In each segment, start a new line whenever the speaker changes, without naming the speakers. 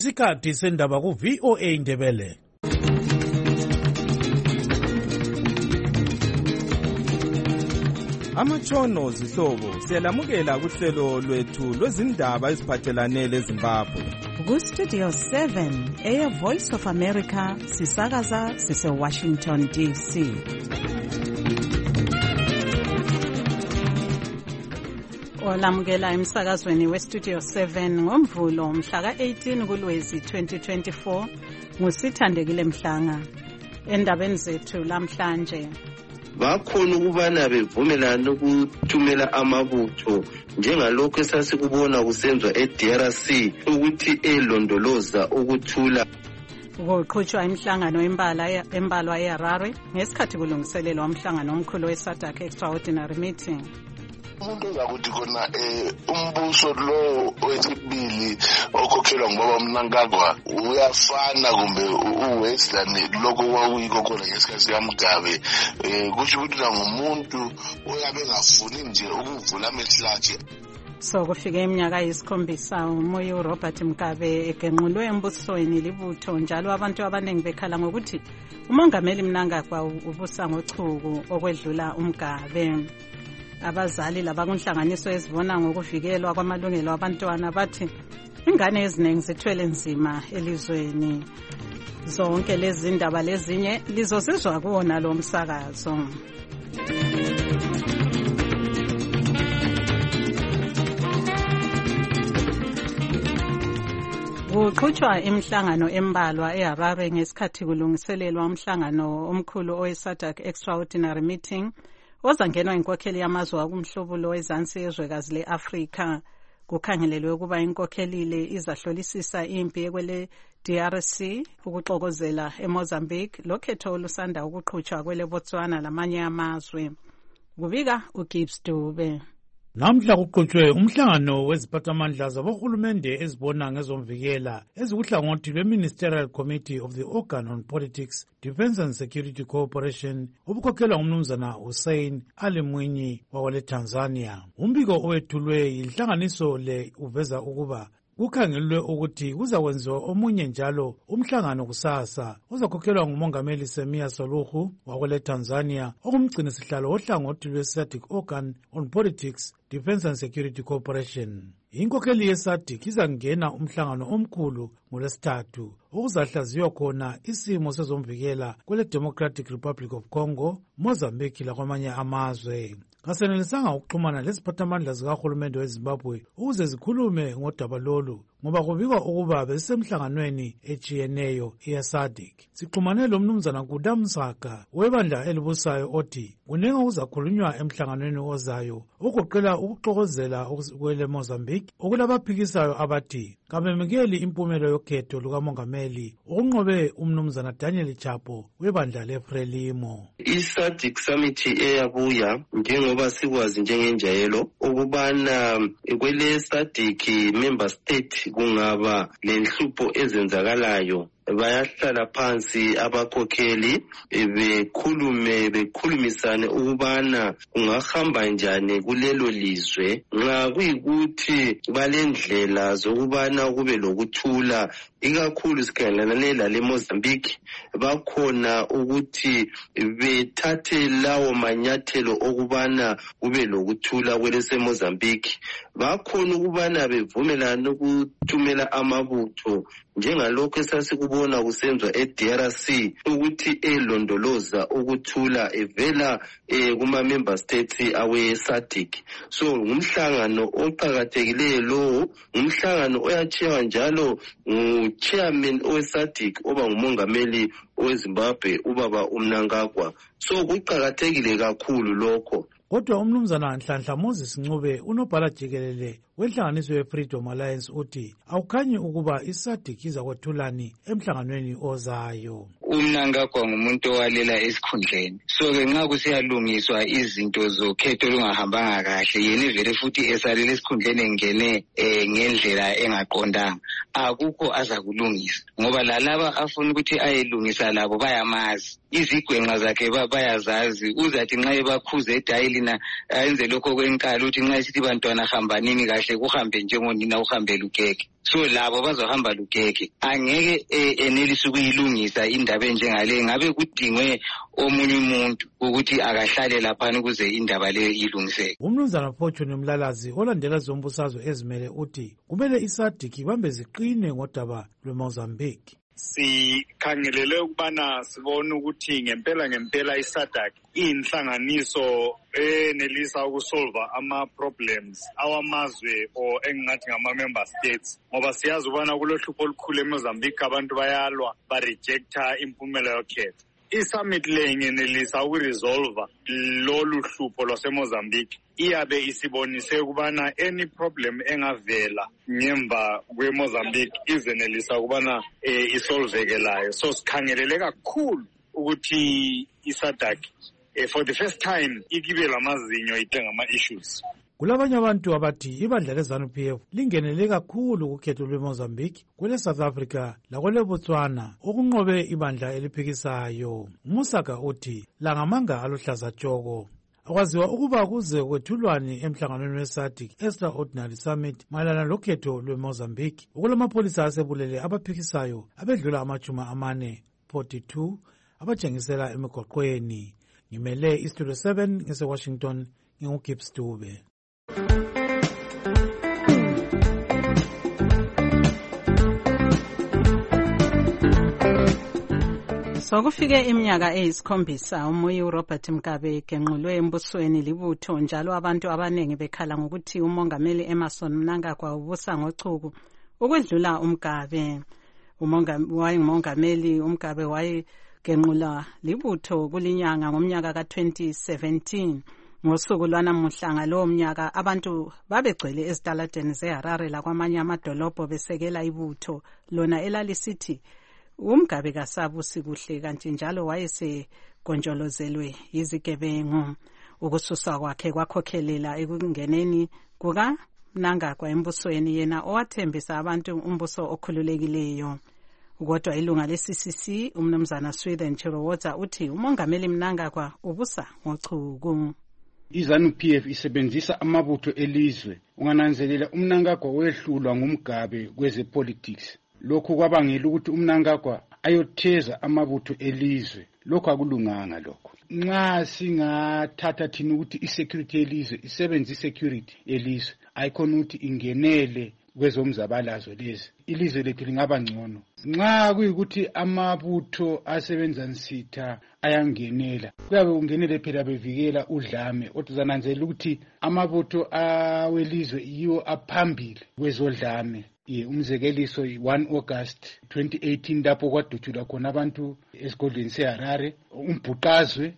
Isikhathi sendaba ku VOA Indebele.
Amatshono zihlobo siyalamukela kuhlelo lwethu lwezindaba eziphathelane leZimbabwe.
Ku-Studio 7 Air Voice of America sisakaza sise-Washington DC. Olamukela emsakazweni we-Studio 7 ngomvulo mhla ka-18 kuLwezi 2024 nguSithandekile Mhlanga. Endabeni zethu lamhlanje,
bakhona ukubana bevumelana ukuthumela amabutho njengalokho esasikubona kusenzwa eDRC ukuthi elondoloza ukuthula.
Kuqhutshwa imihlangano embalwa eHarare ngesikhathi kulungiselelwa umhlangano omkhulu we-SADC Extraordinary Meeting.
Umuntu ngakuthi khona umbuso lo wesibili okhokhelwa ngubaba Mnangagwa uyafana kumbe uWestland lokho kwakuyikho khona ngesikhathi sikaMugabe, kusho ukuthi ngumuntu oyabe ngafuni nje ukuvula amehlathi.
So kufike iminyaka eyisikhombisa umoya uRobert Mugabe egenqulwe embusweni libutho, njalo abantu abaningi bekhala ngokuthi umongameli Mnangagwa ubusa ngochuku okwedlula uMugabe. Abazali labakunhlanganiso ezibona ngokuvikelwa kwamalungelo abantwana bathi ingane eziningi zithwele nzima elizweni. Zonke lezi ndaba lezinye lizosizwa kuwona lo msakazo. Kuqhutshwa imihlangano embalwa eHarare ngesikhathi kulungiselelwa umhlangano omkhulu owe-SADC Extraordinary Meeting ozangenwa inkokheli yamazwe akumhlobulo wezansi yezwekazi le-Afrika. Kukhangelelwe ukuba inkokhelile izahlolisisa impi ekwele DRC, ukuxokozela eMozambique, lokhetho olusanda ukuqhutshwa kwele Botswana lamanye amazwe. Kubika uGibbs Dube.
Namhla kuqhutshwe umhlangano weziphathamandla zabohulumende ezibona ngezomvikela ezikuhlangothi lwe-Ministerial Committee of the Organ on Politics, Defence and Security Cooperation obukhokhelwa ngumnumzana Hussein Ali Mwinyi wawale Tanzania. Umbiko owethulwe yinhlanganiso le uveza ukuba kukhangelwe ukuthi kuzakwenziwa omunye njalo umhlangano kusasa ozakhokhelwa ngumongameli Samia Suluhu wakwele Tanzania okumgcina sihlalo ohlangothi lwe-SADC Organ on Politics, Defence and Security Cooperation. Inkokheli ye-SADC izangena umhlangano omkhulu ngoLwesithathu okuzahlaziywa khona isimo sezomvikela kwele Democratic Republic of Congo, Mozambique lakwamanye amazwe. Kasenelisanga ukuxhumana leziphathamandla zikahulumende weZimbabwe ukuze zikhulume ngodaba lolu ngoba kubikwa ukuba besemhlanganweni etshiyeneyo ye-SADC. Sixhumane lo mnumzana Kudamsaka webandla elibusayo othi kunenga kuzakhulunywa emhlanganweni ozayo okugoqela ukuxokozela kwele Mozambique okulabaphikisayo abathi kabemukeli impumelo yokhetho lukamongameli okunqobe umnumzana Daniel Chapo webandla leFrelimo.
I-SADC Summit eyabuya njengoba sikwazi njengenjayelo ukubana kwele SADC member state kungaba lenhlupho ezenzakalayo bayahlala phansi abakhokheli bekhulumisane ukubana kungahamba njani kulelo lizwe nxa kuyikuthi balendlela zokubana kube lokuthula, ikakhulu sikhangelane lale Mozambique bakhona ukuthi bethathe lawo manyathelo okubana kube lokuthula kwelese Mozambique. Bakhona ukubana bevumelana ukuthumela amabutho njengalokho esasikubona kusenzwa eDRC ukuthi elondoloza ukuthula evela kuma-member states awe-SADC. So ngumhlangano oqakathekileyo lowo, ngumhlangano oyatshiywa njalo ngu-chairman owe-SADC oba ngumongameli oweZimbabwe ubaba uMnangagwa. So kuqakathekile kakhulu lokho.
Kodwa umnumzana Nhlanhla Moses Ncube unobhala jikelele wenhlanganiso ye-Freedom Alliance uthi awukhanyi ukuba i-SADC izakwethulani emhlanganweni ozayo.
uMnangagwa ngumuntu owalela esikhundleni. So-ke nxa kusiyalungiswa izinto zokhetho olungahambanga kahle, yena vele futhi esalele esikhundleni engene ngendlela engaqondanga, akukho azakulungisa. Ngoba lalaba afuna ukuthi ayelungisa labo bayamazi. Izigwenqa zakhe bayazazi. Uzathi nxa ebakhuza edayilina ayenze lokho kwenkalo ukuthi nxa isithi bantwana hambanini kahle kahle kuhambe njengonina uhambela ugege. So labo bazohamba lugege, angeke enelise ukuyilungisa indaba enjengale. Ngabe kudingwe omunye umuntu ukuthi akahlale lapha ukuze indaba leyo ilungiseke.
Umnumzana Fortune Mlalazi olandela zombusazwe ezimele uthi kumele iSADC ibambe ziqine ngodaba lweMozambique.
Sikhangelele ukubana sibone ukuthi ngempela iSADC inhlanganiso enelisa ukusolva ama-problems awamazwe or engingathi ngama-member states, ngoba siyazi ukubana kulohlupho olukhulu eMozambique, abantu bayalwa barejecta impumela yokhetho. I-summit le ingenelisa ukuresolva lolu hlupho lwaseMozambique, iyabe isibonise ukubana any problem engavela ngemva kweMozambique izenelisa ukubana isolvekelayo. So sikhangelele kakhulu ukuthi iSADC for the first time ikibe lamazinyo ite ngama-issues.
Kulabanye abantu abathi ibandla leZANU-PF lingenele kakhulu kukhetho lweMozambique, kwele South Africa lakwele Botswana okunqobe ibandla eliphikisayo. Musaka uthi langamanga aluhlaza tshoko. Akwaziwa ukuba kuze kwethulwane emhlanganweni weSADC Extraordinary Summit mayelana lokhetho lweMozambique, okulamapolisa asebulele abaphikisayo abedlula 42 abatshengisela emigoqweni. Ngimele iStudio 7 ngese-Washington, nginguGibbs Dube.
Sokufike iminyaka eyisikhombisa uMoyo uRobert Mugabe egenqulwe embusweni libutho, njalo abantu abanengi bekhala ngokuthi umongameli Emmerson Mnangagwa ubusa ngochuku ukwedlula uMgabe. Umongameli uMgabe wayegenqula libutho kulinyanga ngomnyaka ka-2017. Ngosuku lwanamuhla ngalowo mnyaka abantu babegcwele ezitaladeni zeHarare lakwamanye amadolobho besekela ibutho lona elalisithi uMgabe kasabusi kuhle, kanti njalo wayesegonjolozelwe yizigebengu. Ukususa kwakhe kwakhokhelela ekungeneni kukaMnangagwa embusweni, yena owathembisa abantu umbuso okhululekileyo. Kodwa ilunga le-CCC umnumzana Swithen Chirowotza uthi umongameli Mnangagwa ubusa ngochuku.
iZANU-PF isebenzisa amabutho elizwe. Ungananzelela uMnangagwa wehlulwa ngumGabe kwezepolitics. Lokhu kwabangela ukuthi uMnangagwa ayotheza amabutho elizwe. Lokhu akulunganga lokho. Nxa singathatha thina ukuthi isecurity elizwe isebenza isecurity elizwe, ayikhona ukuthi ingenele kwezomzabalazo lezi, ilizwe lethu lingaba ngcono. Nxa kuyikuthi amabutho asebenza nsitha ayangenela, kuyabe kungenele phela bevikela udlame. Otuzananzelela ukuthi amabutho awelizwe yiwo aphambili kwezodlame. Umzekeliso 1 August 2018 lapho kwadutshulwa khona abantu esigodlweni seHarare. Umbhuqazwe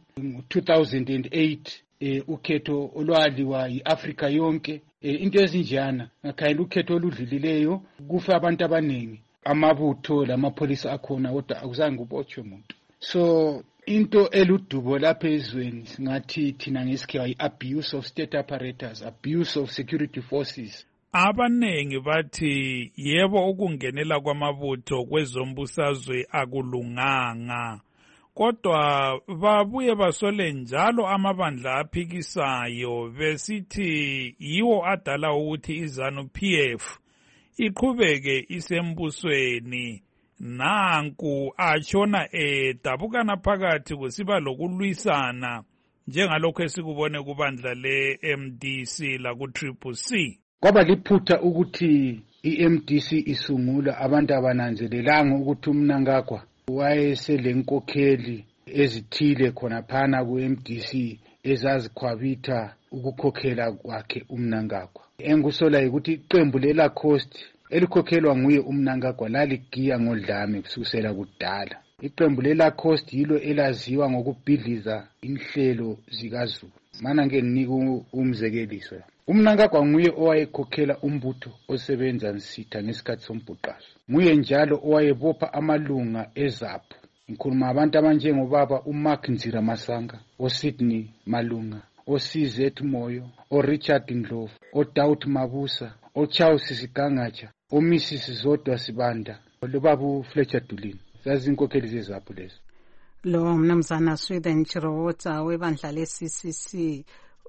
2008 ukhetho olwaliwa yiAfrika yonke. Into ezinjana ngakhayela ukhetho oludlulileyo kufa abantu abaningi, amabutho lamapolisa akhona kodwa akuzange kubotshwe umuntu. So into eludubo lapha ezweni singathi thina ngesikhiwa yi-abuse of state apparatus, abuse of security forces.
Abanengi bathi yebo ukungenela kwamabutho kwezombusazwe akulunganga, kodwa babuye basole njalo amabandla aphikisayo besithi yiwo adala ukuthi iZANU-PF iqhubeke isembusweni. Nanku atshona edabukana phakathi kusiba lokulwisana njengalokho esikubone kubandla le-MDC laku-CCC.
Kwaba liphutha ukuthi i-MDC isungula, abantu abananzelelanga ukuthi uMnangagwa wayeselenkokheli ezithile khona phana ku-MDC ezazikhwabitha ukukhokhela kwakhe uMnangagwa. Engusola ukuthi iqembu leLacoste elikhokhelwa nguye uMnangagwa laligiya ngodlame kusukela kudala. Iqembu leLacoste yilo elaziwa ngokubhidliza inhlelo zikaZulu. Mana ngeke nginike umzekeliso. uMnangagwa nguye owayekhokhela umbutho osebenza nsitha ngesikhathi sombhuqazo. Nguye njalo owayebopha amalunga eZAPU. Ngikhuluma abantu abanjengobaba uMark Nzira Masanga, oSydney Malunga, oCZ Moyo, oRichard Ndlovu, oDaud Mabusa, oCharles Sigangatsha, oMrs Zodwa Sibanda, loBaba Fletcher Dulini. Zazinkokheli zeZAPU lezo.
Lo mnumzana Swithen Chirowotza webandla le-CCC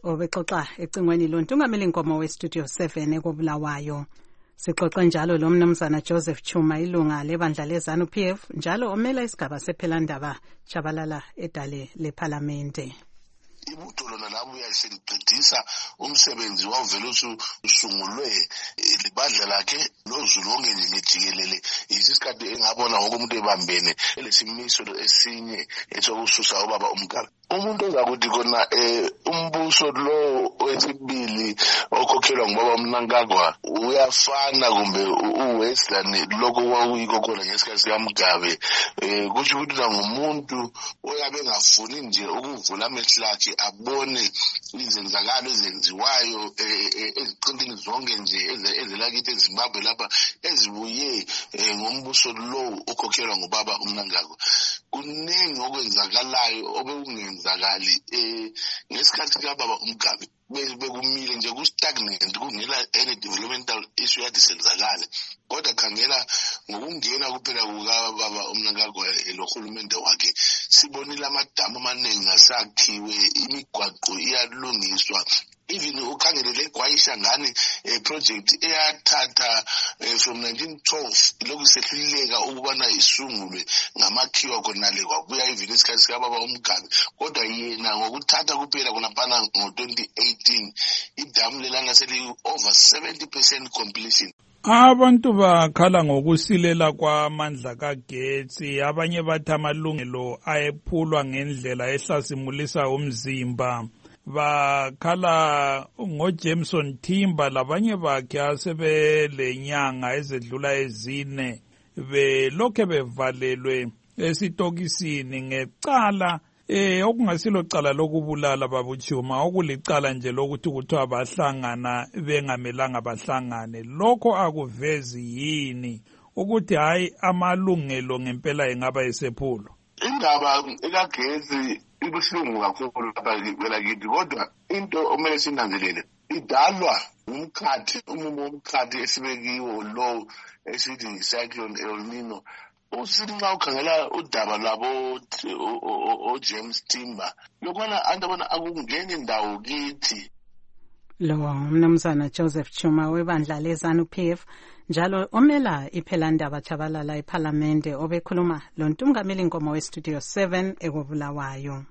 obexoxa ecingweni lontungameli inkomo westudio 7 ekobulawayo. Sixoxe njalo lo mnumzana Joseph Chuma ilunga lebandla lezanu PF njalo omela isigaba sephelandaba Chabalala edale leParlamente.
Ibutho lona labo uyaseliqedisa umsebenzi wavela usungulwe libandla lakhe lozulu onke ngejikelele isikhathi engabona wonke umuntu ebambene lesimiso esinye esokususa ubaba uMkabi. Umuntu ozakuthi khona umbuso lo wesibili okhokhelwa ngubaba uMnangagwa uyafana kumbe uWestern lokho kwakuyikho khona ngesikhathi sikaMgabe, kusho ukuthi ngumuntu oyabe engafuni nje ukuvula amehlo akhe abone izenzakalo ezenziwayo eziqintini zonke nje ezelakithi eZimbabwe lapha ezibuye ngombuso lo okhokhelwa ngubaba uMnangagwa. Kuningi okwenzakalayo obekungenzakali ngesikhathi sikababa uMgabe bekumile nje ku-stagnant kungela any developmental issue yade senzakale. Kodwa khangela ngokungena kuphela kukababa uMnangagwa lohulumende wakhe sibonile amadamu amaningi asakhiwe, imigwaqo iyalungiswa. Even ukhangelele eGwayisha ngani project eyathatha from 1912 lokhu sehluleka ukubana isungulwe ngamakhiwa khonale kwabuya even isikhathi sikababa uMgabe. Kodwa yena ngokuthatha kuphela khonaphana ngo-2018 idamu lelanga seli over 70% completion.
Abantu bakhala ngokusilela kwamandla kagetsi, abanye bathi amalungelo ayephulwa ngendlela ehlasimulisa umzimba. Bakhala ngoJameson Timber labanye bakhe asebelenyanga ezedlula ezine belokhe bevalelwe esitokisini ngecala okungasilo cala lokubulala babuchuma, okulicala nje lokuthi kuthiwa bahlangana bengamelanga bahlangane. Lokho akuvezi yini ukuthi hayi amalungelo ngempela engaba esephulo?
Indaba ekagezi ibuhlungu kakhulu lapha kwelakithi, kodwa into omele sinanzelele idalwa umkhathi, umumo womkhathi esibekiwo lo esithi cyclone El Nino. Usithi nxa ukhangela udaba lwabo James Timber lokwana andabona akungeni ndawo kithi.
Lo mnumzana Joseph Chuma webandla lezanu PF njalo omela iphelandaba Chabalala eParlamente obekhuluma lo ntungameli inkomo westudio 7 ekobulawayo.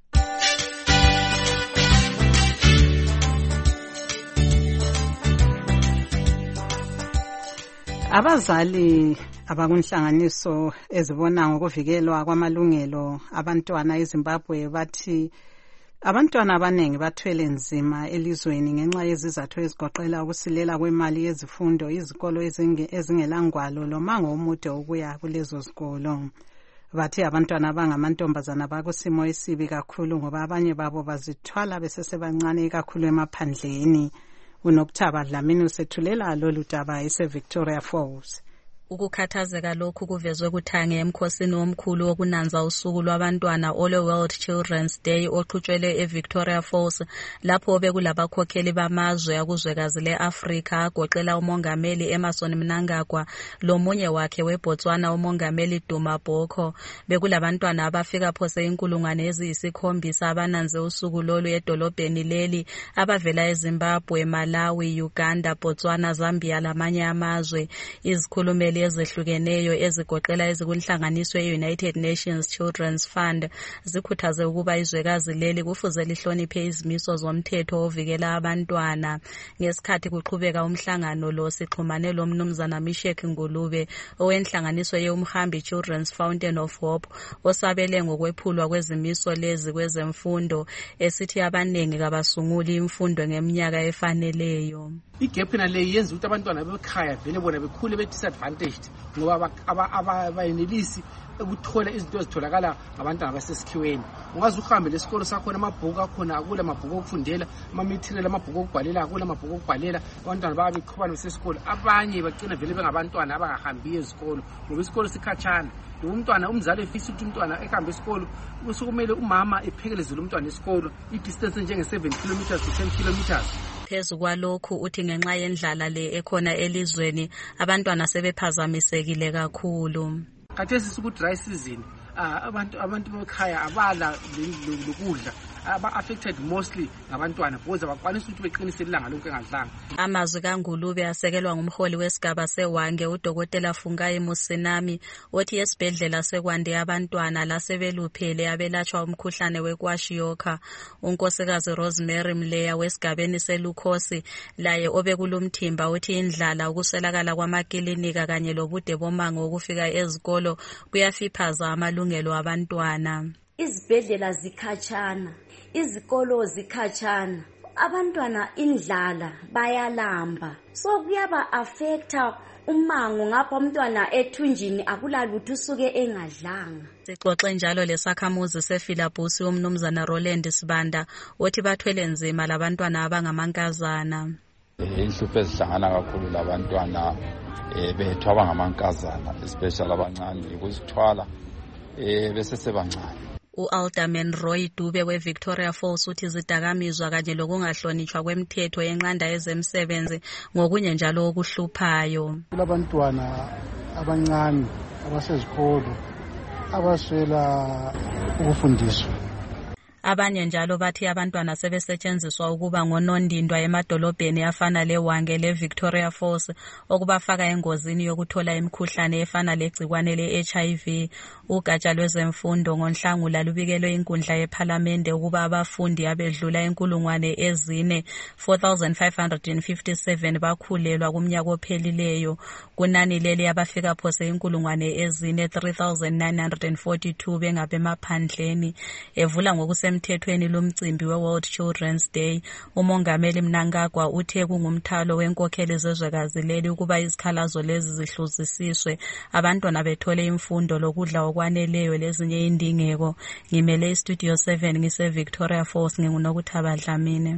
Abazali abakunhlanganiso ezibona ngokuvikelwa kwamalungelo abantwana eZimbabwe bathi abantwana abanengi bathwele nzima elizweni ngenxa yezizathu ezigoqela ukusilela kwemali yezifundo, izikolo ezingelangwalo lomango omude ukuya kulezo zikolo. Bathi abantwana abangamantombazana bakusimo esibi kakhulu ngoba abanye babo bazithwala besesebancane kakhulu emaphandleni. UNokuthaba Dlamini usethulela lolu daba eseVictoria Falls.
Ukukhathazeka lokhu kuvezwe kuthange emkhosini omkhulu wokunanza usuku lwabantwana ole World Children's Day oqhutshwele eVictoria Falls, lapho bekulabakhokheli bamazwe akuzwekazi leAfrika agoqela umongameli Emmerson Mnangagwa lomunye wakhe weBotswana umongameli Duma Boko. Bekulabantwana abafika phose 7,000 abananze usuku lolu edolobheni leli abavela eZimbabwe, Malawi, Uganda, Botswana, Zambia lamanye amazwe. Izikhulumeli ezehlukeneyo ezigoqela ezikunhlanganiso ye-United Nations Children's Fund zikhuthaze ukuba izwekazi leli kufuze lihloniphe izimiso zomthetho ovikela abantwana. Ngesikhathi kuqhubeka umhlangano lo sixhumane lo mnumzana Mishek Ngulube owenhlanganiso ye-Umhambi Children's Fountain of Hope osabele ngokwephulwa kwezimiso lezi kwezemfundo, esithi abanengi kabasunguli imfundo ngeminyaka efaneleyo.
Igap nale yenza ukuthi abantwana bekhaya vele bona bekhule be disadvantaged ngoba abayenelisi ukuthola izinto ezitholakala ngabantwana basesikhiweni. Ungaze uhambe lesikolo sakho amabhuku akhona akula amabhuku okufundela, ama-material amabhuku okubhalela akula amabhuku okubhalela, abantwana babe beqhubana besesikolo. Abanye bagcina vele bengabantwana abangahambi ezikolo ngoba isikolo sikhatshana. Umntwana umzali efisa ukuthi umntwana ehambe esikolo usukumele umama ephekelezele umntwana esikolo i-distance njenge-7 kilometers to 10 kilometers.
Phezu kwalokhu uthi ngenxa yendlala le ekhona elizweni abantwana sebephazamisekile kakhulu.
Khathesi ku dry season abantu bekhaya abala lokudla, aba-affected mostly ngabantwana because abakwanisa ukuthi beqinise ilanga lonke engadlanga.
Amazwi kaNgulube asekelwa ngumholi wesigaba seWange uDokotela Fungai Musinami othi esibhedlela sekwande abantwana lasebeluphele abelatshwa umkhuhlane wekwashiyokha. Unkosikazi Rosemary Mleya wesigabeni selukhosi laye obekulumthimba uthi indlala ukuswelakala kwamakilinika kanye lobude bomango ukufika ezikolo kuyafiphaza amalungelo abantwana.
Izibhedlela zikhatshana, izikolo zikhatshana, abantwana indlala bayalamba, so kuyaba affecta umango ngapha umntwana ethunjini akulalutho usuke engadlanga.
Sixoxe njalo lesakhamuzi seFilabusi umnumzana Roland Sibanda othi bathwele nzima labantwana abangamankazana.
Inhlupho ezihlangana kakhulu labantwana bethu abangamankazana especially abancane ukuzithwala bese sebancane.
U-Alderman Roy Dube we-Victoria Falls uthi izidakamizwa kanye lokungahlonitshwa kwemthetho yenqanda ezemsebenzi ngokunye njalo okuhluphayo.
Kulabantwana abancane abasezikolo abaswela ukufundiswa.
Abanye njalo bathi abantwana sebesetshenziswa ukuba ngonondindwa emadolobheni afana leWange leVictoria Falls okubafaka engozini yokuthola imikhuhlane efana legcikwane le-HIV. Ugatsha lwezemfundo ngoNhlangula lubikelwe inkundla yePhalamende ukuba abafundi abedlula 4,557 bakhulelwa kumnyaka ophelileyo. Kunani leli abafika phose 3,942 bengabemaphandleni. Evula ngokusemthethweni lomcimbi we-World Children's Day, umongameli Mnangagwa uthe kungumthalo wenkokheli zezwekazi leli ukuba izikhalazo lezi zihluzisiswe, abantwana bethole imfundo lokudla okwaneleyo lezinye indingeko. Ngimele iStudio 7 ngise-Victoria Falls nginguNokuthaba Dlamini.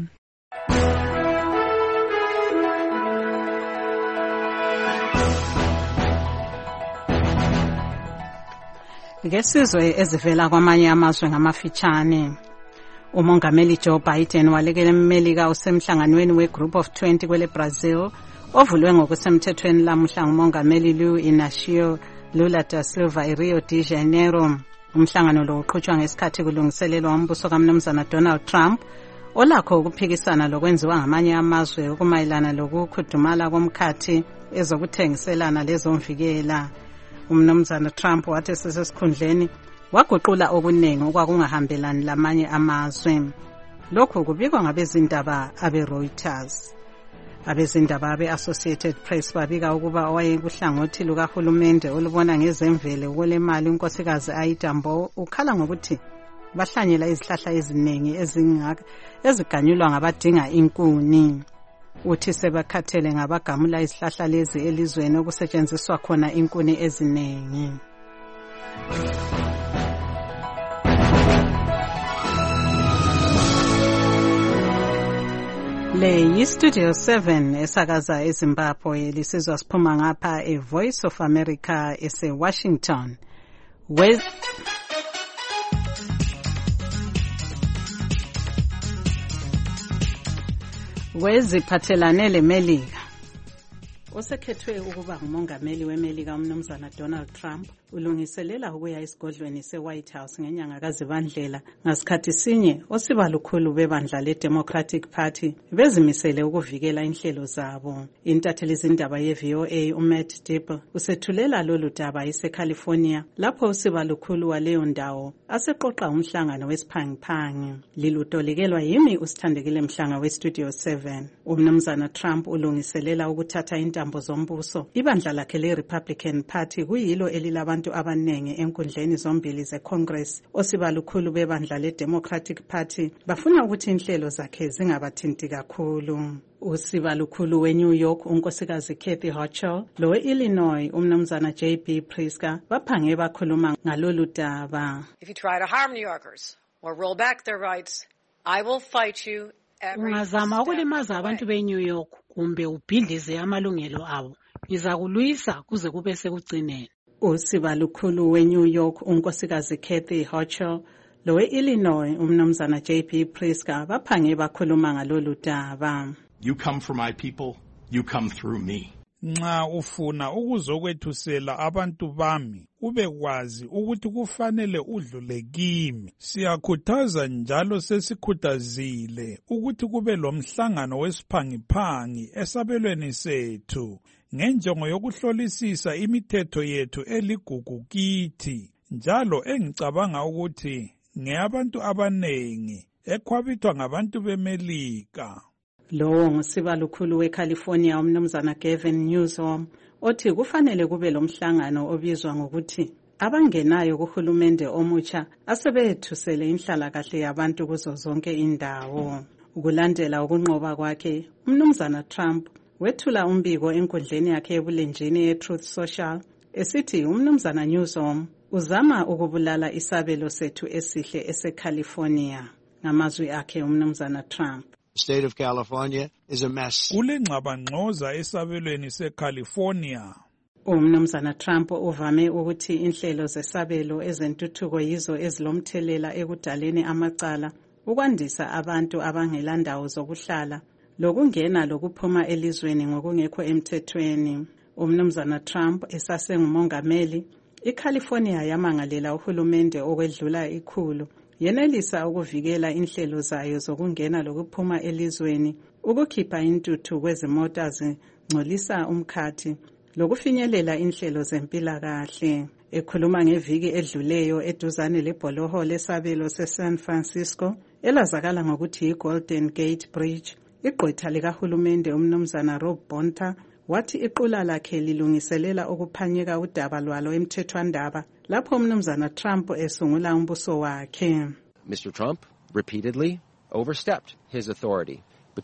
Ngesizwe ezivela kwamanye amazwe ngamafitshane. Umongameli Joe Biden walekela eMelika usemhlanganweni we-Group of 20 kwele Brazil ovulwe ngokusemthethweni lamuhla ngumongameli Luiz Inácio Lula da Silva eRio de Janeiro. Umhlangano lo uqhutshwa ngesikhathi kulungiselelwa umbuso kaMnumzana Donald Trump olakho ukuphikisana lokwenziwa ngamanye amazwe ukumayelana lokukhudumala komkhathi ezokuthengiselana lezomvikela. Umnumzana Trump wathi sesesikhundleni waguqula okuningi okwakungahambelani lamanye amazwe. Lokhu kubikwa ngabezindaba abe-Reuters. Abezindaba abe-Associated Press babika ukuba owayekuhlangothi lukahulumende olubona ngezemvelo kwelemali unkosikazi Aida Mbo ukhala ngokuthi bahlanyela izihlahla eziningi eziganyulwa ngabadinga inkuni. Uthi sebakhathele ngabagamula izihlahla lezi elizweni okusetshenziswa khona inkuni eziningi. Le yiStudio 7 esakaza eZimbabwe lisizwa siphuma ngapha eVoice of America ese-Washington. Weziphathelane leMelika. Osekhethwe ukuba ngumongameli weMelika umnumzana Donald Trump ulungiselela ukuya esigodlweni seWhite House ngenyanga kaZibandlela. Ngasikhathi sinye osibalukhulu bebandla leDemocratic Party bezimisele ukuvikela inhlelo zabo. Intatheli zindaba yeVOA uMatt Dibble usethulela lolu daba eCalifornia lapho usibalukhulu waleyo ndawo aseqoqa umhlangano wesiphangiphangi. Lilutolekelwa yimi usithandekile Mhlanga weStudio 7. Umnumzana Trump ulungiselela ukuthatha intambo zombuso. Ibandla lakhe leRepublican Party kuyilo elilabantu abanengi enkundleni zombili zeCongress. Osibalukhulu bebandla leDemocratic Party bafuna ukuthi inhlelo zakhe zingabathinti kakhulu. Usibalukhulu weNew York unkosikazi Kathy Hochul lowe-Illinois umnumzana J.B. Pritzker baphange bakhuluma ngalolu daba.
If you try to harm New Yorkers or roll back their rights, I will fight you.
Ungazama ukulimaza abantu beNew York kumbe ubhidlize amalungelo abo, ngizakulwisa kuze kube sekugcineni.
Usibalukhulu weNew York unkosikazi Kathy Hochul lowe-Illinois umnumzana J.B. Pritzker baphange bakhuluma ngalolu daba.
You come for my people, you come through me.
Nxa ufuna ukuzokwethusela abantu bami, ubekwazi ukuthi kufanele udlule kimi. Siyakhuthaza njalo sesikhuthazile ukuthi kube lomhlangano wesiphangiphangi esabelweni sethu, ngenjongo yokuhlolisisa imithetho yethu eligugu kithi, njalo engicabanga ukuthi ngeyabantu abanengi ekhwabithwa ngabantu beMelika.
Lowo ngusibalukhulu weCalifornia umnumzana Gavin Newsom othi kufanele kube lomhlangano obizwa ngokuthi abangenayo kuhulumende omutsha asebethusele inhlalakahle yabantu kuzo zonke indawo. Ukulandela ukunqoba kwakhe, umnumzana Trump wethula umbiko enkundleni yakhe ebulenjini yeTruth Social esithi umnumzana Newsom uzama ukubulala isabelo sethu esihle eseCalifornia. Ngamazwi akhe umnumzana Trump,
The state of California is a mess.
Kulengxabangxoza esabelweni seCalifornia.
Umnumzana Trump uvame ukuthi inhlelo zesabelo ezentuthuko yizo ezilomthelela ekudaleni amacala, ukwandisa abantu abangelandawo zokuhlala, lokungena lokuphuma elizweni ngokungekho emthethweni. Umnumzana Trump esasengumongameli, iCalifornia yamangalela uhulumende okwedlula ikhulu yenelisa ukuvikela inhlelo zayo zokungena lokuphuma elizweni, ukukhipha intuthu kwezimota zingcolisa umkhathi, lokufinyelela inhlelo zempilakahle. Ekhuluma ngeviki edluleyo eduzane lebholoho lesabelo seSan Francisco elazakala ngokuthi iGolden Gate Bridge, igqwetha likahulumende umnumzana Rob Bonta wathi iqula lakhe lilungiselela ukuphanyeka udaba lwalo emthethwandaba lapho umnumzana Trump esungula umbuso wakhe.
Mr. Trump repeatedly overstepped his authority.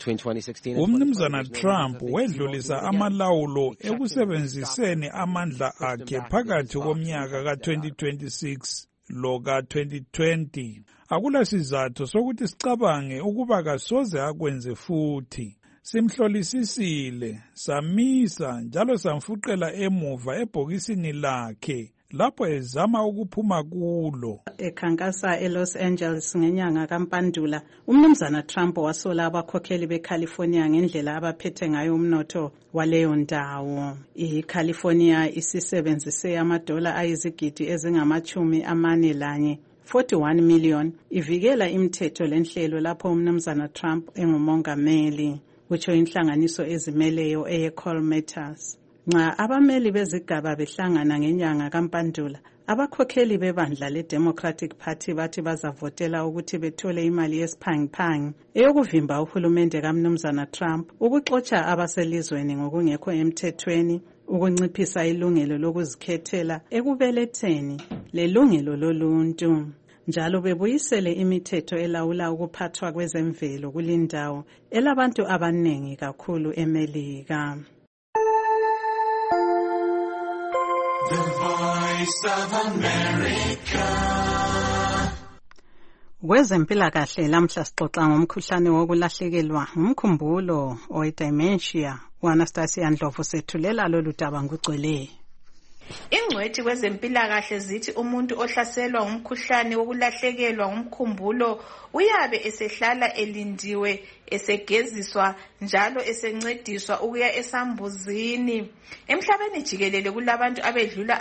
Umnumzana Trump wedlulisa amalawulo ekusebenziseni amandla akhe phakathi komnyaka ka-2026 lo ka-2020. Akula sizathu sokuthi sicabange ukuba kasoze akwenze futhi. Simhlolisisile, samisa njalo samfuqela emuva ebhokisini lakhe lapho ezama ukuphuma kulo.
Ekhankasa eLos Angeles ngenyanga kaMpandula, umnumzana Trump wasola abakhokheli beCalifornia ngendlela abaphethe ngayo umnotho waleyo ndawo. ICalifornia isisebenzise amadola ayizigidi ezingama-41 41 million ivikela imithetho lenhlelo lapho umnumzana Trump engumongameli, kutsho inhlanganiso ezimeleyo eyeCall Matters. Nxa abameli bezigaba behlangana ngenyanga kaMpandula, abakhokheli bebandla leDemocratic Party bathi bazavotela ukuthi bethole imali yesiphangiphangi eyokuvimba uhulumende kamnumzana Trump ukuxotsha abaselizweni ngokungekho emthethweni, ukunciphisa ilungelo lokuzikhethela ekubeletheni lelungelo loluntu, njalo bebuyisele imithetho elawula ukuphathwa kwezemvelo kulindawo elabantu abanengi kakhulu eMelika.
The Voice of America.
Kwezempilakahle lamhla sixoxa ngomkhuhlane wokulahlekelwa ngumkhumbulo oyi-dementia. U-Anastasia Ndlovu sethulela lolu daba ngugcweleyo.
Ingcwethi kwezempilakahle zithi umuntu ohlaselwa ngumkhuhlane wokulahlekelwa ngumkhumbulo uyabe esehlala elindiwe, esegeziswa njalo esencediswa ukuya esambuzini. Emhlabeni jikelele kulabantu abedlula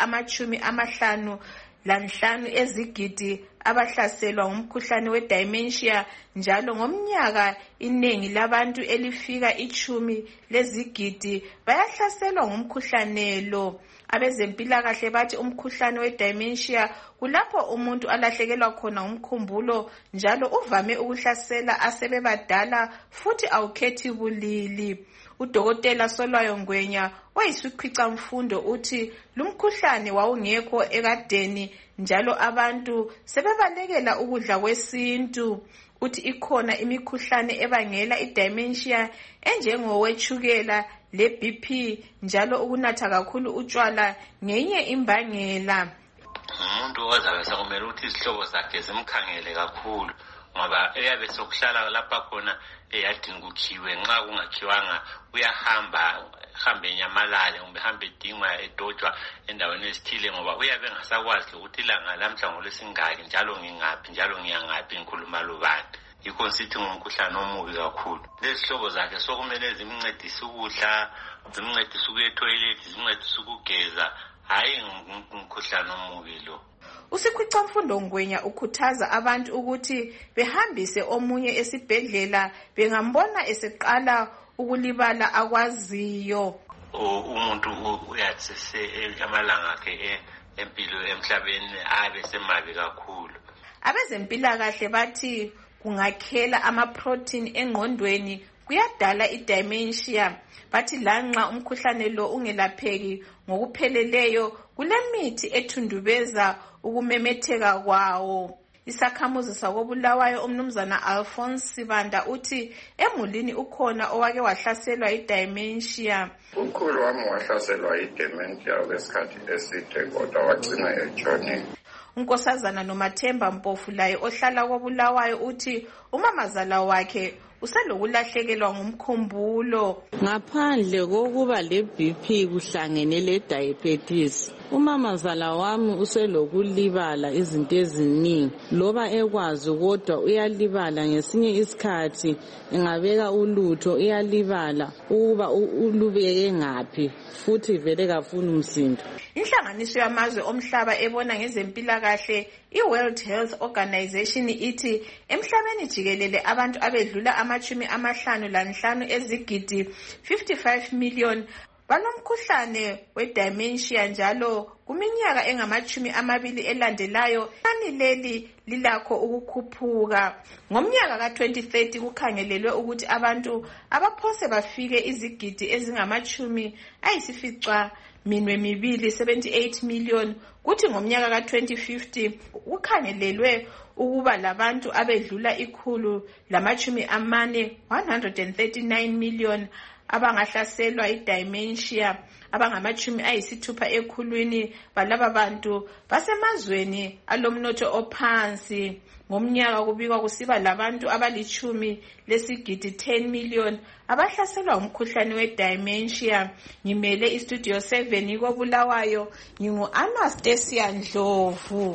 55 ezigidi abahlaselwa ngumkhuhlane we-dementia, njalo ngomnyaka inengi labantu elifika 10 lezigidi bayahlaselwa ngumkhuhlane lo. Abezempilakahle bathi umkhuhlane we-dementia kulapho umuntu alahlekelwa khona ngumkhumbulo, njalo uvame ukuhlasela asebebadala futhi awukhethi bulili. Udokotela Solwayo Ngwenya oyisikhwicamfundo uthi lumkhuhlane wawungekho ekadeni, njalo abantu sebebalekela ukudla kwesintu. Uthi ikhona imikhuhlane ebangela i-dementia enjengowetshukela le-BP, njalo ukunatha kakhulu utshwala ngenye imbangela.
Umuntu ozabe sekumele ukuthi izihlobo zakhe zimkhangele kakhulu, ngoba eyabe sokuhlala lapha khona eyadini kukhiwe, nxa kungakhiwanga uyahambe enyamalale kumbe hambe edingwa edojwa endaweni ezithile, ngoba uyabe engasakwazi ukuthi ilanga lamhla ngolwesingaki njalo ngingaphi njalo ngiyangaphi ngikhuluma lobani. yikho sithi ngumkhuhlane omubi kakhulu. Lezihlobo zakhe sokumele zimncedise ukudla, zimncedise ukuya etoilet, zimncedise ukugeza, hayi ngumkhuhlane omubi lo.
uSikhwicamfundo Ngwenya ukhuthaza abantu ukuthi behambise omunye esibhedlela bengambona eseqala ukulibala akwaziyo.
Umuntu uyathi amalanga akhe empilo emhlabeni abe semabi kakhulu.
Abezempilakahle bathi kungakhela ama-protein engqondweni kuyadala i-dementia. Bathi lanxa umkhuhlane lo ungelapheki ngokupheleleyo kulemithi ethundubeza ukumemetheka kwawo. Isakhamuzi sakobulawayo umnumzana Alphonse Sibanda uthi emulini ukhona owake wahlaselwa i-dementia.
Ukhulu wami wahlaselwa i-dementia kwesikhathi eside kodwa wagcina etshonile.
Unkosazana Nomathemba Mpofu laye ohlala kobulawayo uthi umamazala wakhe uselokulahlekelwa ngumkhumbulo.
Ngaphandle kokuba le BP kuhlangene le diabetes, umamazala wami uselokulibala izinto eziningi. Loba ekwazi kodwa uyalibala ngesinye isikhathi engabeka ulutho uyalibala ukuba ulubeke ngaphi futhi vele kafuni umsindo.
Inhlanganiso yamazwe omhlaba ebona ngezempilakahle iWorld Health Organization ithi emhlabeni jikelele abantu abedlula 55 ezigidi 55 million balomkhuhlane we-dementia njalo kuminyaka engama-20 elandelayo inani leli lilakho ukukhuphuka. Ngomnyaka ka-2030 kukhangelelwe ukuthi abantu abaphose bafike izigidi ezingama-78 million, kuthi ngomnyaka ka-2050 kukhangelelwe ukuba labantu abedlula 139 million abangahlaselwa i-dementia. Abangama-60 ekhulwini balaba bantu basemazweni alomnotho ophansi. Ngomnyaka kubikwa kusiba labantu abali-10 lesigidi 10 million abahlaselwa umkhuhlane we-dementia. Ngimele istudio 7 kobulawayo, ngingu-Anastasia Ndlovu.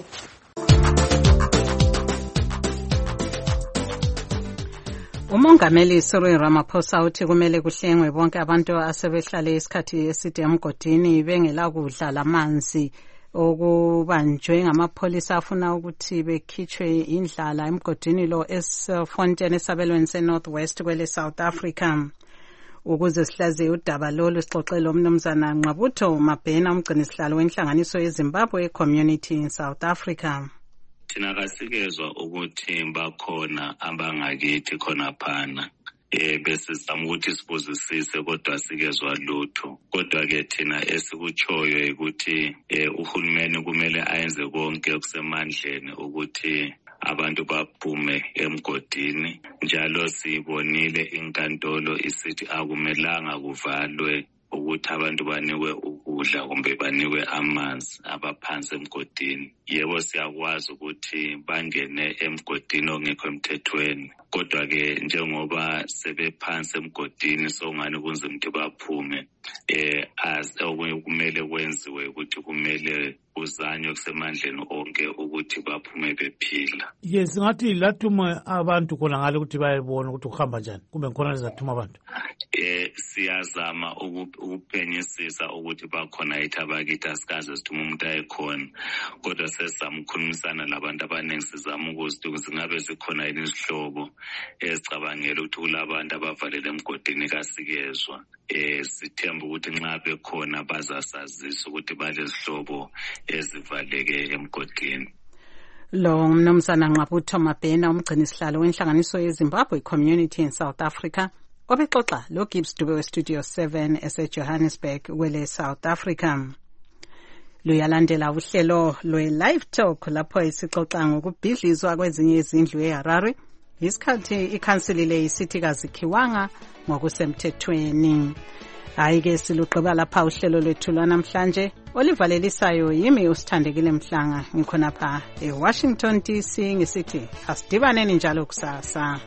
Umongameli Cyril Ramaphosa uthi kumele kuhlengwe bonke abantu asebehlale isikhathi eside emgodini bengela kudla lamanzi okubanjwe ngamapholisa afuna ukuthi bekhitshwe indlala emgodini lo eSfontein esabelweni seNorthwest kwele South Africa. Ukuze sihlaziye udaba lolu sixoxele umnumzana Nqabutho Mabhena umgcinisihlalo wenhlanganiso yeZimbabwe Community in South Africa.
Thina kasikezwa ukuthi bakhona abangakithi khona phana bese sizama ukuthi sibuzisise kodwa sikezwa lutho. Kodwa ke thina esikuchoyo ukuthi uhulumeni kumele ayenze konke okusemandleni ukuthi abantu baphume emgodini. Njalo sibonile inkantolo isithi akumelanga kuvalwe ukuthi abantu banikwe ukudla kumbe banikwe amanzi abaphansi emgodini. Yebo siyakwazi ukuthi bangene emgodini ongekho emthethweni, kodwa ke njengoba sebephansi emgodini songani kunzima ukuthi baphume. Kumele kwenziwe ukuthi kumele uzanywe kusemandleni onke ukuthi baphume bephila.
Yes, ngathi lathuma abantu khona ngale ukuthi bayebona ukuthi kuhamba njani kumbe khona lezathuma abantu.
Siyazama ukuphenyisisa ukuthi bakhona yithi abakithi asikaze sithuma umuntu ayekhona, kodwa sesizama ukukhulumisana labantu abaningi sizama ukuthi singabe zikhona yini izihlobo ezicabangela ukuthi kulabantu abavalele emgodini kasikezwa. Sithemba ukuthi nxa bekhona bazasazisa ukuthi balezihlobo ezivaleke emgodini.
Lo mnumzana Nqabutho Mabhena umgcinisihlalo wenhlanganiso yeZimbabwe Community in South Africa obexoxa lo Gibbs Dube weStudio 7 eseJohannesburg kwele South Africa. Luyalandela uhlelo lwe-Live Talk lapho isixoxa ngokubhidlizwa kwezinye izindlu eHarare. Isikhathi ikhansili le isithikazi Khiwanga ngokusemthethweni. Hayi-ke siluqeba lapha uhlelo lwethu lwanamhlanje olivalelisayo yimi uSithandekile Mhlanga ngikhonapha eWashington DC ngisithi asidibaneni njalo kusasa.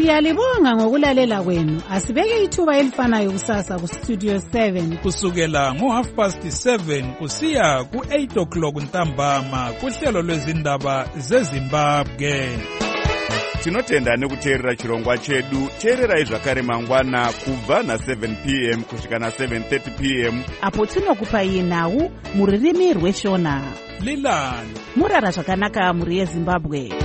Siyalibonga ngokulalela kwenu. Asibeke ithuba elifanayo kusasa ku Studio 7
kusukela ngo7:30 kusiya ku8:00 ntambama kuhlelo lwezindaba zeZimbabwe.
Tinotenda nekuteerera chirongwa chedu. Teererai zvakare mangwana kubva na7 p.m. kusvika na7:30 p.m.
apo tinokupai nhau muririmi rweshona.
Lilani
murara zvakanaka muri yeZimbabwe.